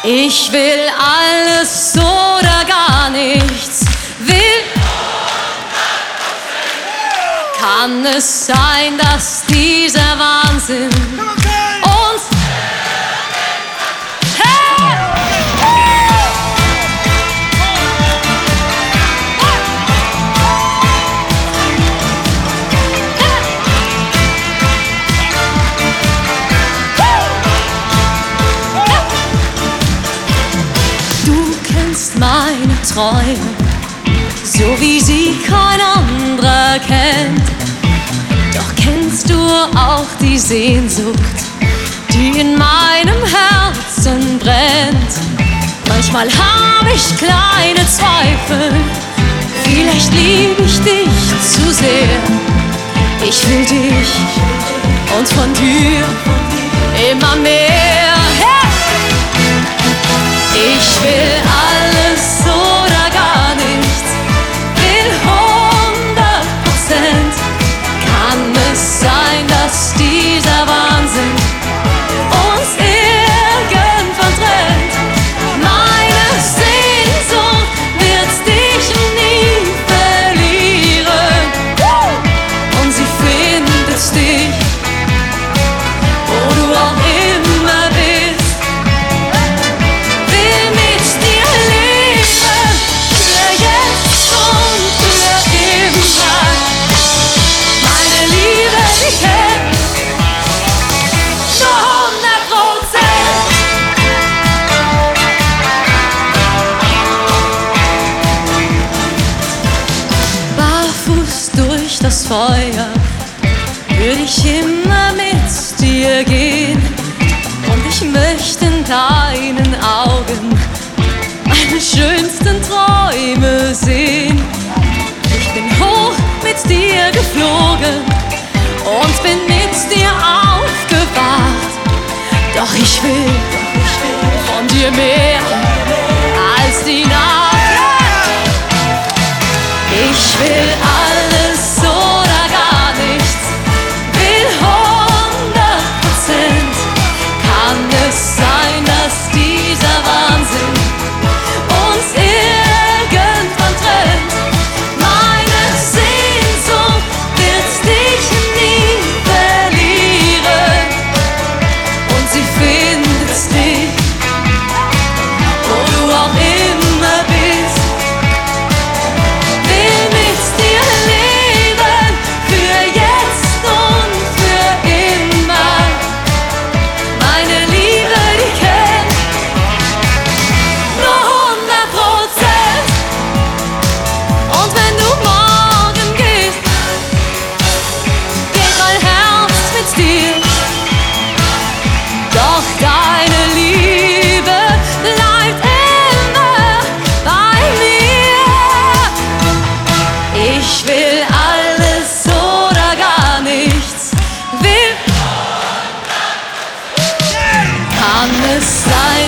Ich will alles oder gar nichts. Will. Kann es sein, dass dieser Wahnsinn uns. Hey! Du kennst meine Träume, so wie sie kein anderer kennt. Doch kennst du auch die Sehnsucht, die in meinem Herzen brennt? Manchmal habe ich kleine Zweifel, vielleicht liebe ich dich zu sehr. Ich will dich und von dir immer mehr. Hey! Ich will alles oder gar nichts, will 100%. Kann es sein, dass dieser Wahnsinn uns irgendwann trennt? Meine Sehnsucht wird dich nie verlieren, und sie findet dich, wo du auch immer bist. Will mit dir leben, für jetzt und für immer. Meine Liebe, die kennt nur 100%. Barfuß durch das Feuer würde ich immer mit dir gehen, und ich möchte in deinen Augen meine schönsten Träume sehen. Ich bin hoch mit dir geflogen und bin mit dir aufgewacht. Doch ich will von dir mehr als die Nacht. Ich will alles oder gar nichts, will 100%. Kann es sein, dass dieser Wahnsinn uns irgendwann trennt? Meine Sehnsucht wird dich nie verlieren, und sie findet dich, wo du auch immer bist. Will mit dir leben, für jetzt und für immer. Meine Liebe, die kennt nur 100%. Und wenn du morgen gehst, geht mein Herz mit dir. Doch deine Liebe bleibt immer bei mir. Ich will alles oder gar nichts, will. Kann es sein,